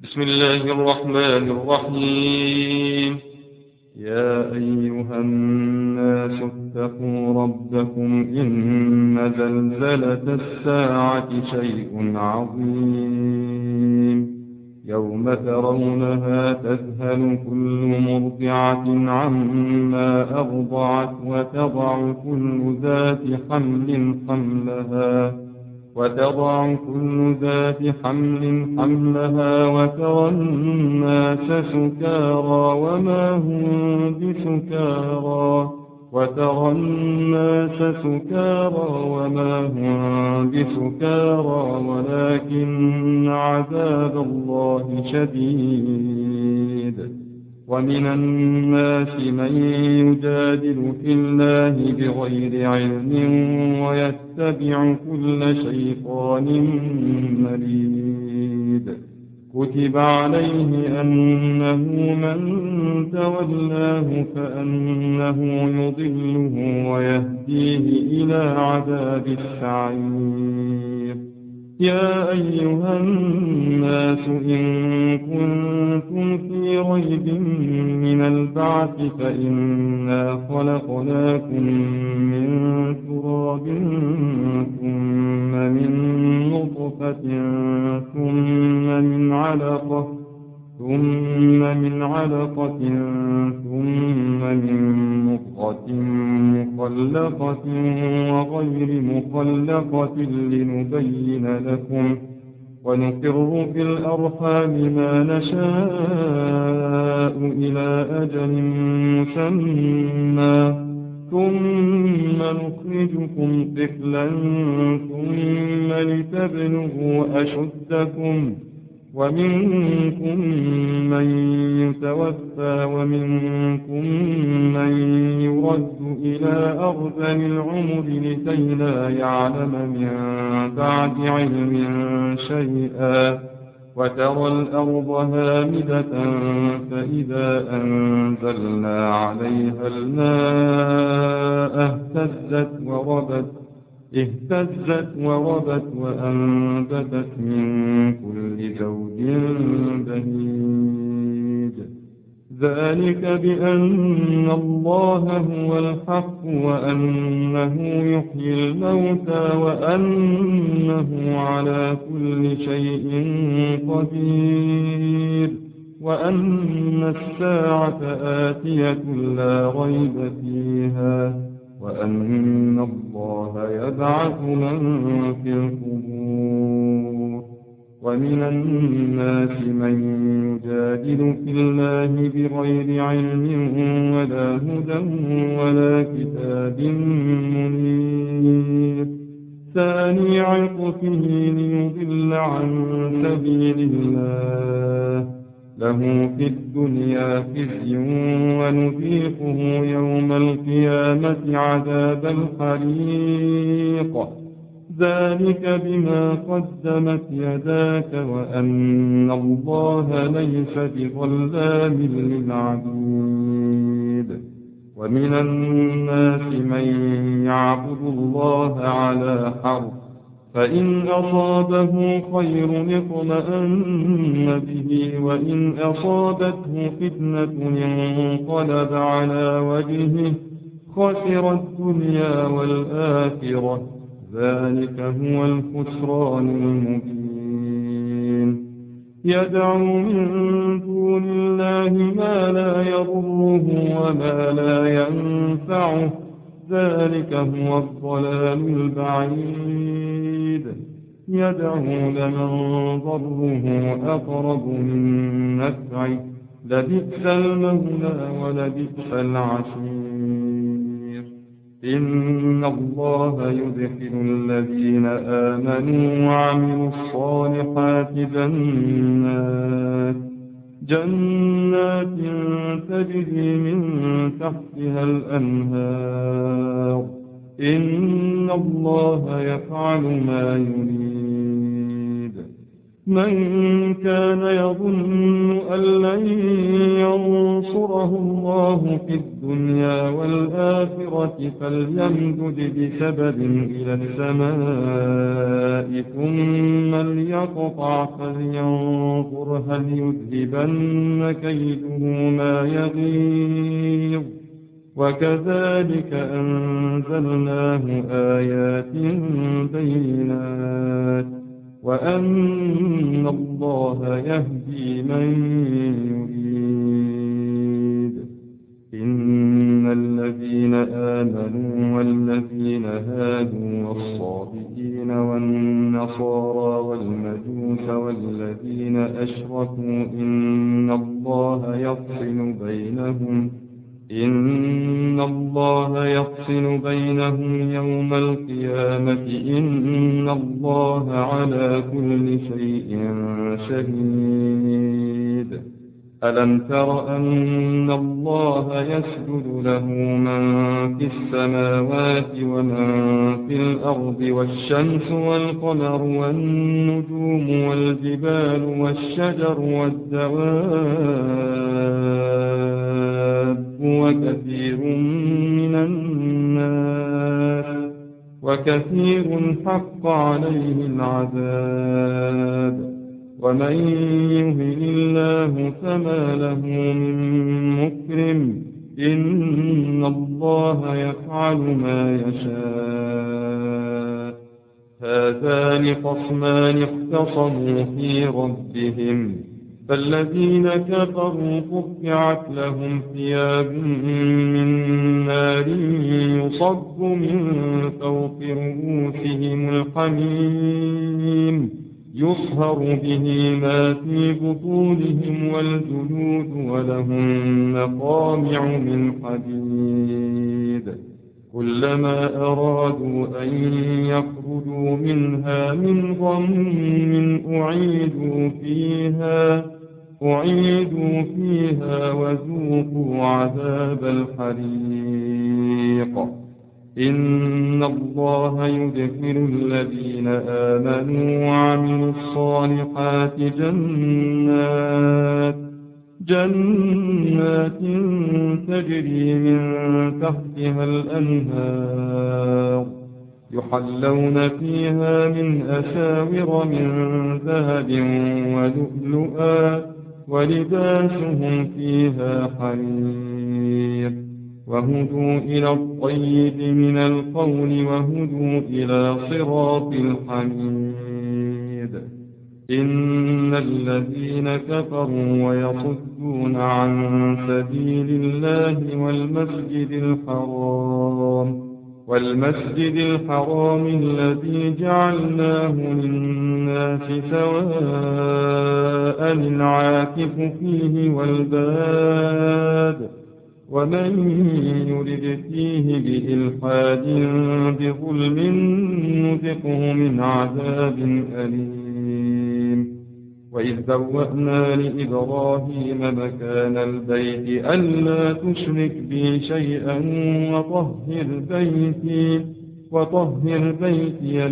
بسم الله الرحمن الرحيم. يا أيها الناس اتقوا ربكم إن زلزلة الساعة شيء عظيم يوم ترونها تذهل كل مرضعة عما أرضعت وتضع كل ذات حمل حملها وترى الناس سكارى وما هم بسكارى ولكن عذاب الله شديد. ومن الناس من يجادل في الله بغير علم ويتبع كل شيطان مريد. كتب عليه أنه من تولاه فأنه يضله ويهديه إلى عذاب السعير. يا أيها الناس إن كنتم في ريب من البعث فإنا خلقناكم من تراب ثم من نطفة ثم من علقة ثم من مضغة مخلقة وغير مخلقة لنبين لكم ونقر في الأرحام ما نشاء إلى أجل مسمى ثم نخرجكم طفلا ثم لتبلغوا أشدكم ومنكم من يتوفى ومنكم من يرد إلى أرذل العمر لكي لا يعلم من بعد علم شيئا. وترى الأرض هامدة فإذا أنزلنا عليها الماء اهتزت وربت وأنبتت من كل زوج بهيج. ذلك بأن الله هو الحق وأنه يحيي الموتى وأنه على كل شيء قدير وأن الساعة آتية لا ريب فيها وأن الله يبعث من في القبور. ومن الناس من يجادل في الله بغير علم ولا هدى ولا كتاب منير. ثاني عطفه ليضل عن سبيل الله له في الدنيا خزي ونذيقه يوم القيامة عذاب الحريق. ذلك بما قدمت يداك وأن الله ليس بظلام للعبيد. ومن الناس من يعبد الله على حرف فإن أصابه خير اطمأن به وإن أصابته فتنة انقلب على وجهه خسر الدنيا والآخرة. ذلك هو الخسران المبين. يدعو من دون الله ما لا يضره وما لا ينفعه. ذلك هو الضلال البعيد. يدعو لمن ضره أقرب من نفعه لبئس المولى ولبئس العشير. إن الله يدخل الذين آمنوا وعملوا الصالحات جنات تجري من تحتها الأنهار. إن الله يفعل ما يريد. من كان يظن أن لن ينصره الله في الدنيا الدنيا والآخرة فليمدد بسبب إلى السماء ثم ليقطع فلينظر هل يذهبن كيده ما يغيظ وكذلك أنزلناه آيات بينات وأن الله يهدي من يريد إن الذين آمنوا والذين هادوا والصابئين والنصارى والمجوس والذين أشركوا إن الله يفصل بينهم يوم القيامة إن الله على كل شيء شهيد ألم تر أن الله يسجد له من في السماوات ومن في الأرض والشمس والقمر والنجوم والجبال والشجر والدواب وكثير حق عليه العذاب ومن يهن الله فما له من مكرم إن الله يفعل ما يشاء هذان خصمان اختصموا في ربهم فالذين كفروا قطعت لهم ثياب من نار يصب من فوق رؤوسهم الحميم يصهر به ما في بطونهم والجلود ولهم مقامع من حديد كلما أرادوا أن يخرجوا منها من غم أعيدوا فيها وذوقوا عذاب الحريق إن الله يدخل الذين آمنوا وعملوا الصالحات جنات تجري من تحتها الأنهار يحلون فيها من أساور من ذهب ولؤلؤا ولباسهم فيها حرير وهدوا إلى الطيب من القول وهدوا إلى صراط الحميد إن الذين كفروا ويصدون عن سبيل الله والمسجد الحرام الذي جعلناه للناس سواء العاكف فيه والباد ومن يرد فيه بإلحاد بظلم نذقه من عذاب أليم وإذ بوأنا لإبراهيم مكان البيت ألا تشرك بي شيئا وطهر بيتي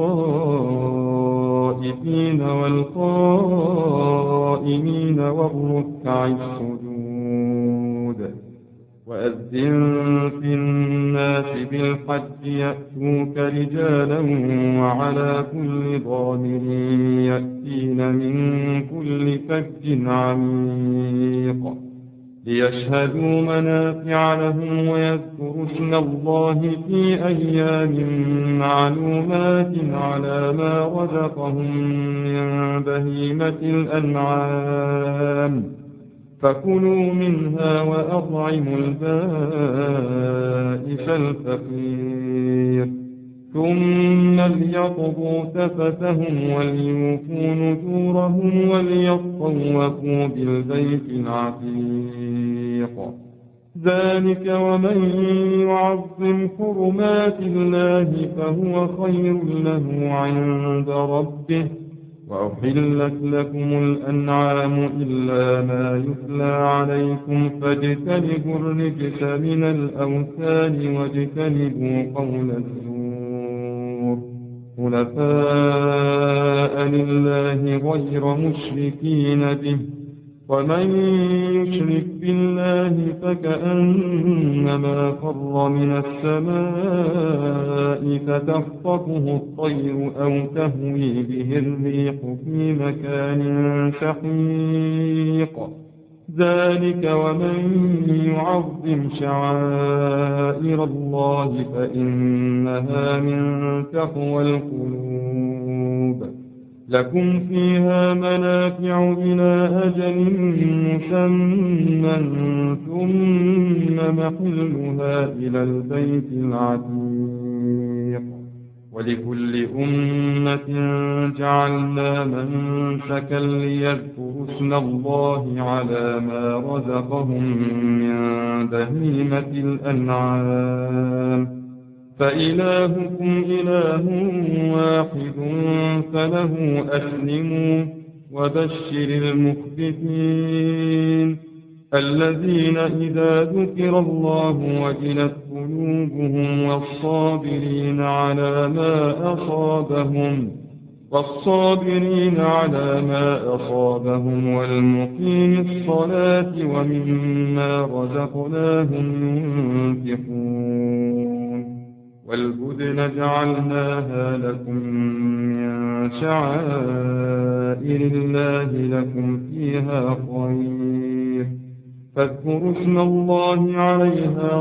للطائفين والقائمين والركع السجود وأذن في الناس بالحج يأتوك رجالا وعلى كل ضامر يأتين من كل فج عميق ليشهدوا منافع لهم ويذكروا اسم الله في أيام معلومات على ما رزقهم من بهيمة الأنعام فكلوا منها وأطعموا البائس الفقير ثم ليقضوا تفتهم وليوفوا نذورهم وليطوفوا بالبيت العتيق ذلك ومن يعظم حرمات الله فهو خير له عند ربه وأحلت لكم الأنعام إلا ما يتلى عليكم فاجتنبوا الرجس من الأوثان واجتنبوا قول الزور حنفاء لله غير مشركين به ومن يشرك بالله فكأنما خر من السماء فتخطفه الطير أو تهوي به الريح في مكان سحيق ذلك ومن يعظم شعائر الله فإنها من تقوى القلوب لكم فيها منافع إلى أجل مسمى ثم محلها إلى البيت العتيق ولكل أمة جعلنا منسكا ليذكروا اسم الله على ما رزقهم من بهيمة الأنعام فإلهكم إله واحد فله أسلموا وبشر المخبتين الذين إذا ذكر الله وجلت قلوبهم والصابرين على ما أصابهم والمقيم الصلاة ومما رزقناهم ينفقون والبدن جعلناها لكم من شعائر الله لكم فيها خير فاذكروا اسم الله عليها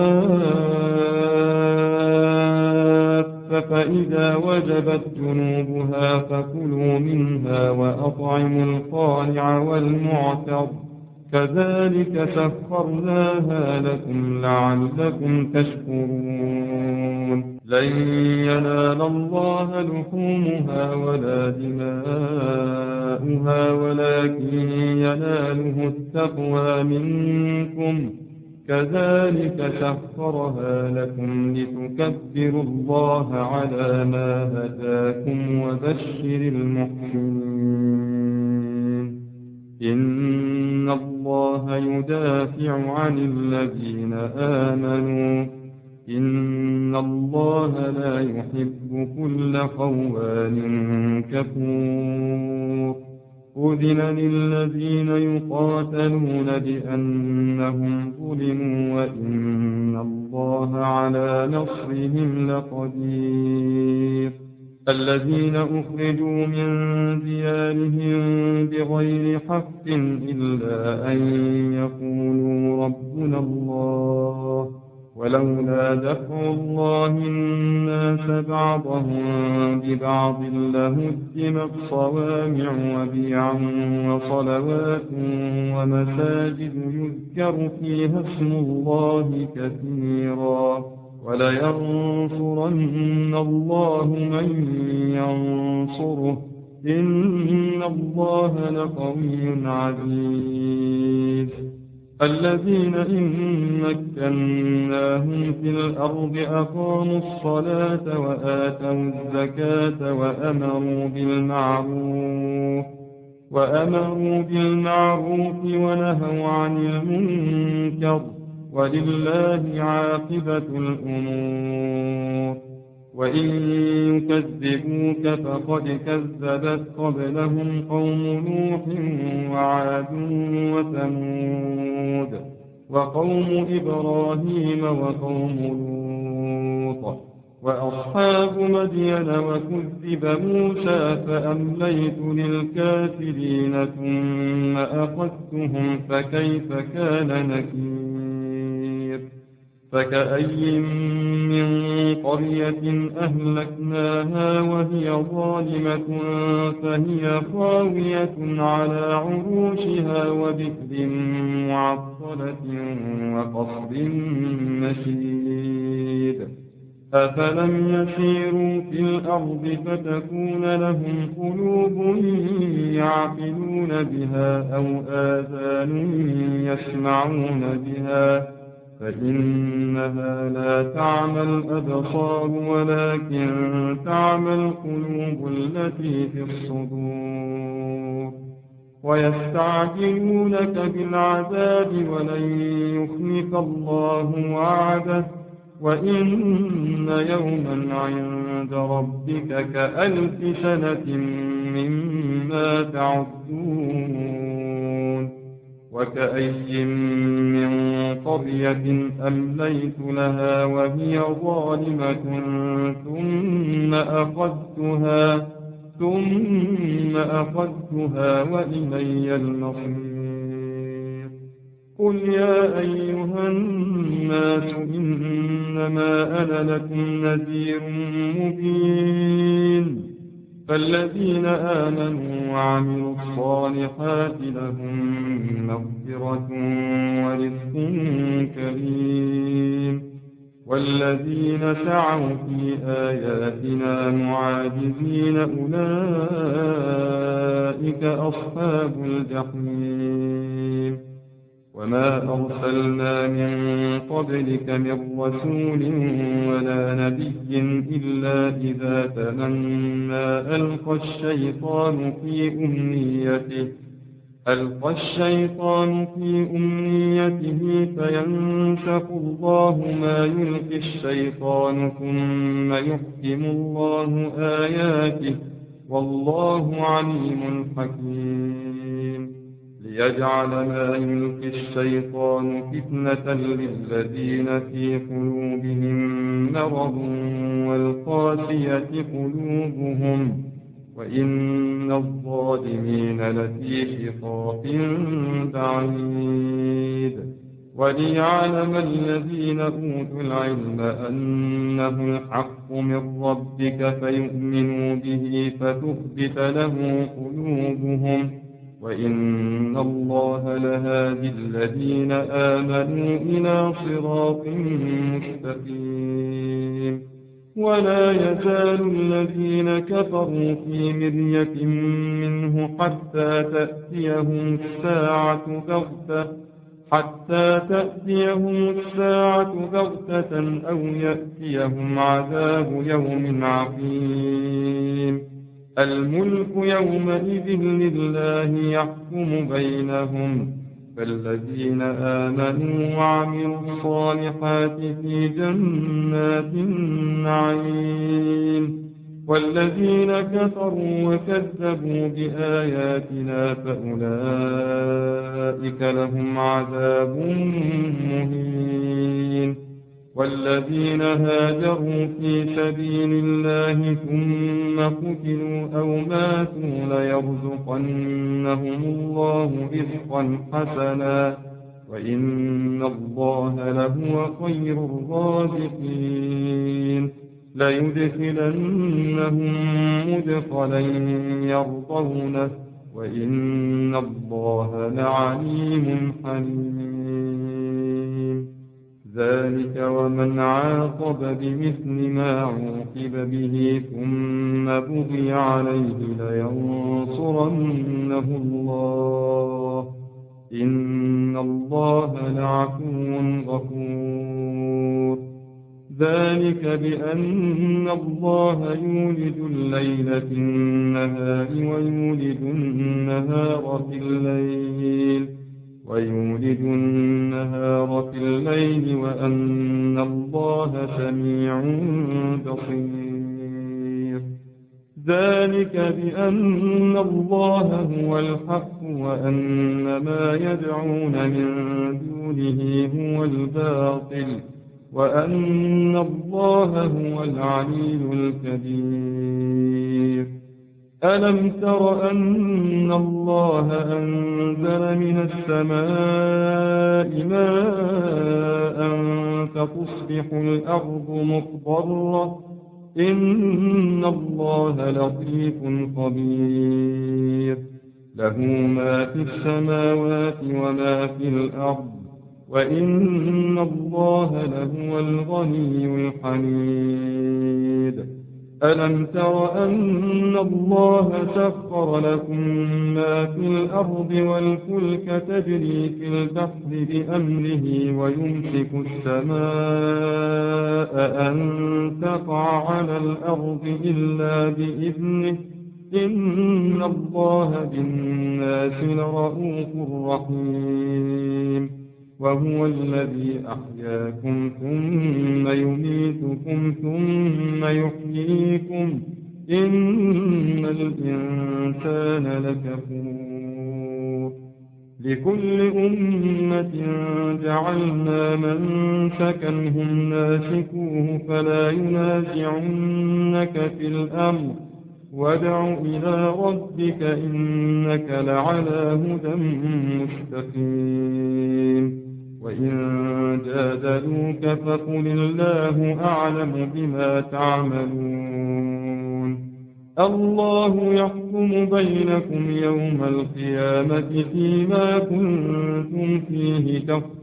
صواف فإذا وجبت جنوبها فكلوا منها وأطعموا القانع والمعتر كذلك سخرناها لكم لعلكم تشكرون لن ينال الله لحومها ولا دماؤها ولكن يناله التقوى منكم كذلك سخرها لكم لتكبروا الله على ما هداكم وبشر المحسنين إن الله يدافع عن الذين آمنوا إن الله لا يحب كل خوان كفور أذن للذين يقاتلون بأنهم ظلموا وإن الله على نصرهم لقدير الذين أخرجوا من ديارهم بغير حق إلا أن يقولوا ربنا الله ولولا دفع الله الناس بعضهم ببعض لهدمت صوامع وبيع وصلوات ومساجد يذكر فيها اسم الله كثيرا ولينصرن الله من ينصره إن الله لقوي عزيز الذين إن مكناهم في الأرض أقاموا الصلاة وآتوا الزكاة وأمروا بالمعروف ونهوا عن المنكر ولله عاقبة الأمور وإن يكذبوك فقد كذبت قبلهم قوم نوح وعاد وثمود وقوم إبراهيم وقوم لوط وأصحاب مدين وكذب موسى فأمليت للكافرين ثم أخذتهم فكيف كان نكير فكأي من قرية أهلكناها وهي ظالمة فهي خاوية على عروشها وبئر معطلة وقصر مشيد أفلم يسيروا في الأرض فتكون لهم قلوب يعقلون بها أو آذان يسمعون بها فإنها لا تعمى الأبصار ولكن تعمى القلوب التي في الصدور ويستعجلونك بالعذاب ولن يخلف الله وعده وإن يوما عند ربك كألف سنة مما تعدون وكأي من قرية أمليت لها وهي ظالمة ثم أخذتها وإلي المصير. قل يا أيها الناس إنما أنا لكم نذير مبين. فالذين آمنوا وعملوا الصالحات لهم مغفرة ورزق كريم. والذين سعوا في آياتنا معاجزين أولئك أصحاب الجحيم. وما أرسلنا من قبلك من رسول ولا نبي إلا إذا تمنى ألقى الشيطان في أمنيته فينسخ الله ما يلقي الشيطان ثم يحكم الله آياته والله عليم حكيم. ليجعل ما يلقي الشيطان فتنة للذين في قلوبهم مرض والقاسية قلوبهم وإن الظالمين لفي شقاق بعيد. وليعلم الذين أوتوا العلم أنه الحق من ربك فيؤمنوا به فتخبت له قلوبهم وإن الله لهادي الذين آمنوا إلى صراط مستقيم. ولا يزال الذين كفروا في مرية منه حتى تأتيهم الساعة بغتة أو يأتيهم عذاب يوم عقيم. الملك يومئذ لله يحكم بينهم. فالذين آمنوا وعملوا الصالحات في جنات النعيم. والذين كفروا وكذبوا بآياتنا فأولئك لهم عذاب مهين. والذين هاجروا في سبيل الله ثم قتلوا أو ماتوا ليرزقنهم الله رزقا حسنا وإن الله لهو خير الرازقين. ليدخلنهم مدخلا يرضونه وإن الله لعليم حليم. ذلك ومن عاقب بمثل ما عوقب به ثم بغي عليه لينصرنه الله إن الله لعفو غفور. ذلك بأن الله يولد الليل في النهار ويولد النهار في الليل وأن الله سميع بصير. ذلك بأن الله هو الحق وأن ما يدعون من دونه هو الباطل وأن الله هو العلي الكبير. ألم تر أن الله أنزل من السماء ماء فتصبح الأرض مخضرة إن الله لطيف خبير. له ما في السماوات وما في الأرض وإن الله لهو الغني الحميد. ألم تر أن الله سخر لكم ما في الأرض والفلك تجري في البحر بأمره ويمسك السماء أن تقع على الأرض إلا بإذنه إن الله بالناس لرءوف رحيم. وهو الذي أحياكم ثم يميتكم ثم يحييكم إن الإنسان لكفور. لكل أمة جعلنا منسكا هم ناسكوه فلا ينازعنك في الأمر وادع إلى ربك إنك لعلى هدى مستقيم وإن جادلوك فقل الله أعلم بما تعملون الله يحكم بينكم يوم القيامة فيما كنتم فيه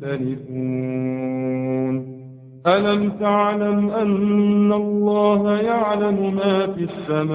تختلفون ألم تعلم أن الله يعلم ما في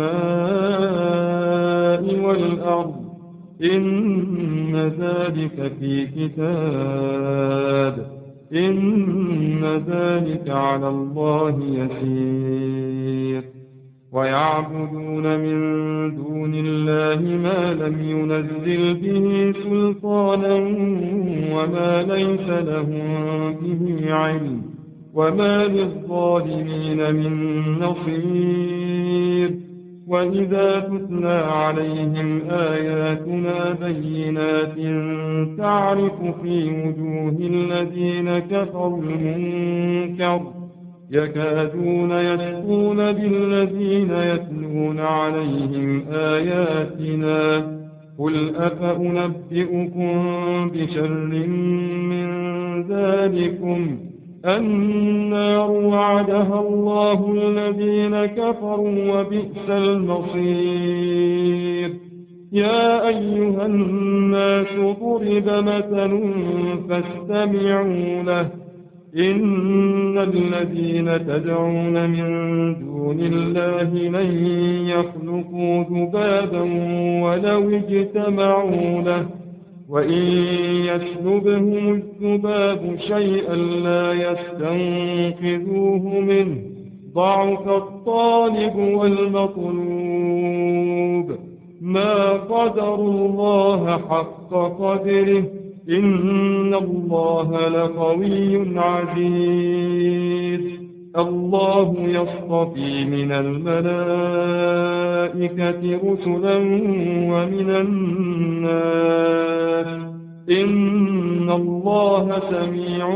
السماء والأرض إن ذلك في كتاب إن ذلك على الله يسير ويعبدون من دون الله ما لم ينزل به سلطانا وما ليس لهم به علم وما للظالمين من نصير وإذا تتلى عليهم آياتنا بينات تعرف في وجوه الذين كفروا المنكر يكادون يسقون بالذين يتلون عليهم آياتنا قل أفأنبئكم بشر من ذلكم النار وعدها الله الذين كفروا وبئس المصير يا أيها الناس ضرب مثل فاستمعوا له إن الذين تدعون من دون الله لن يخلقوا ذبابا ولو اجتمعوا له وإن يسلبهم الذباب شيئا لا يستنقذوه منه ضعف الطالب والمطلوب ما قدروا الله حق قدره إن الله لقوي عزيز الله يصطفي من الملائكة رسلا ومن الناس إن الله سميع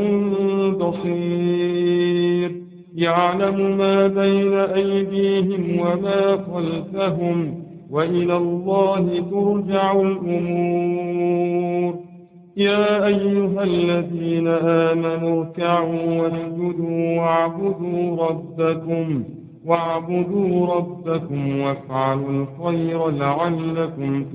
بصير يعلم ما بين أيديهم وما خلفهم وإلى الله ترجع الأمور يا أيها الذين آمنوا اركعوا واسجدوا واعبدوا ربكم وافعلوا الخير لعلكم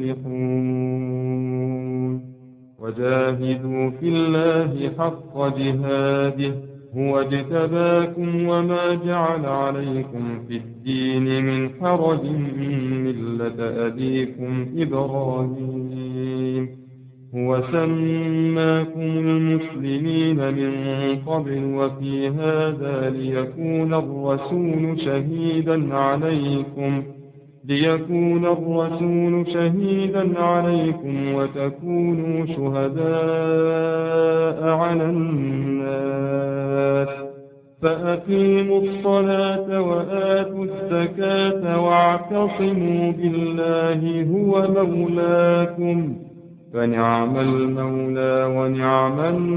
تفلحون وجاهدوا في الله حق جهاده هو اجتباكم وما جعل عليكم في الدين من حرج ملة أبيكم إبراهيم هو سماكم المسلمين من قبل وفي هذا ليكون الرسول شهيدا عليكم وتكونوا شهداء على الناس فأقيموا الصلاة وآتوا الزكاة واعتصموا بالله هو مولاكم فنعم المولى ونعم